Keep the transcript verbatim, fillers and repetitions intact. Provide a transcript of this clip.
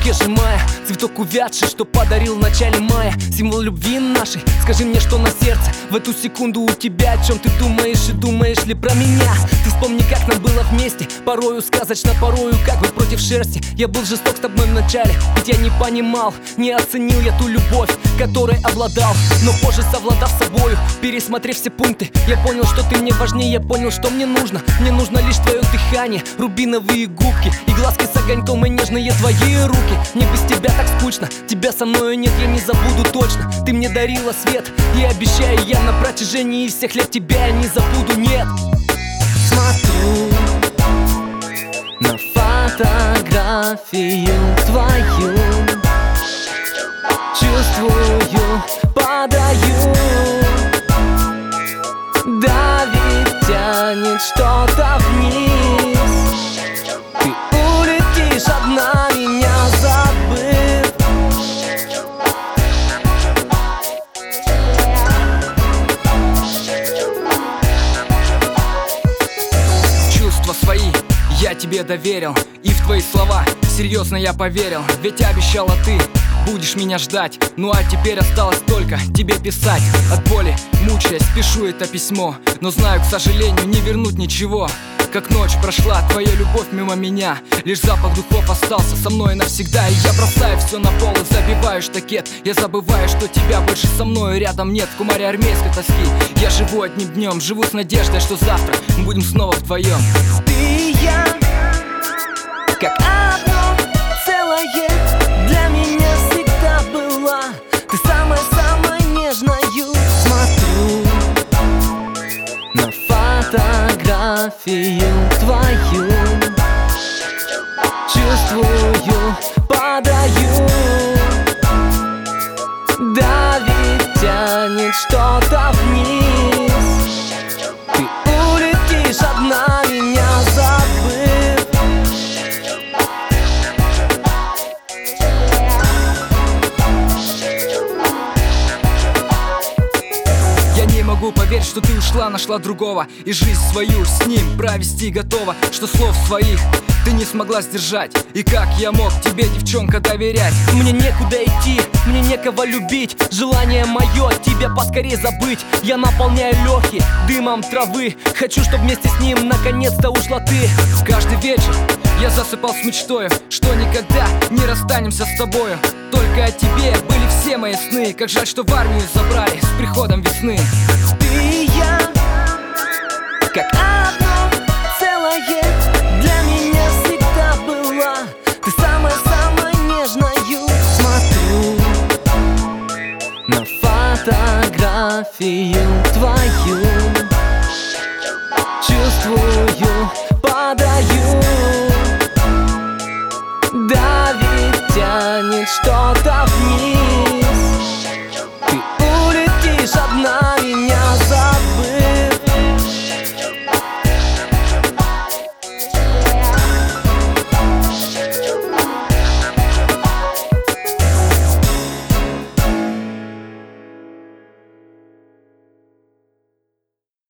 свежий мая, цветок увядший, что подарил в начале мая. Символ любви нашей, скажи мне, что на сердце в эту секунду у тебя. О чем ты думаешь и думаешь ли про меня? Ты вспомни, как нам было вместе, порою сказочно, порою как бы против шерсти. Я был жесток с тобой в начале, ведь я не понимал, не оценил я ту любовь, которой обладал. Но позже, совладав с собою, пересмотрев все пункты, я понял, что ты мне важнее, я понял, что мне нужно. Мне нужно лишь твое дыхание, рубиновые губки и глазки с огоньком, и нежные твои руки. Мне без тебя так скучно, тебя со мною нет, я не забуду точно. Ты мне дарила свет, и обещаю я на протяжении всех лет тебя я не забуду, нет. Смотрю на фотографию твою, чувствую, падаю. Давит, тянет что-то вниз. Ты улетишь одна, меня забыв. Чувства свои я тебе доверил, и в твои слова серьезно я поверил. Ведь обещала ты, будешь меня ждать. Ну а теперь осталось только тебе писать. От боли мучаясь пишу это письмо, но знаю, к сожалению, не вернуть ничего. Как ночь прошла, твоя любовь мимо меня, лишь запах духов остался со мной навсегда. И я бросаю все на пол и забиваю штакет. Я забываю, что тебя больше со мной рядом нет. В кумаре армейской тоски я живу одним днем, живу с надеждой, что завтра мы будем снова вдвоем. Ты и я, как одно целое, для меня всегда была. Ты самая-самая нежною. Смотрю на фотографию твою, чувствую, падаю. Давит, тянет что-то вниз. Ты улетишь одна, меня забыв. Я не могу поверить, что ты ушла, нашла другого, и жизнь свою с ним провести готова. Что слов своих ты не смогла сдержать, и как я мог тебе, девчонка, доверять? Мне некуда идти, мне некого любить. Желание мое тебя поскорее забыть. Я наполняю легкие дымом травы. Хочу, чтоб вместе с ним наконец-то ушла ты. Каждый вечер я засыпал с мечтою, что никогда не расстанемся с тобою. Только о тебе были все мои сны. Как жаль, что в армию забрали с приходом весны. Ты и я, как одно целое, для меня всегда была. Ты самая-самая нежною. Смотрю на фотографию твою,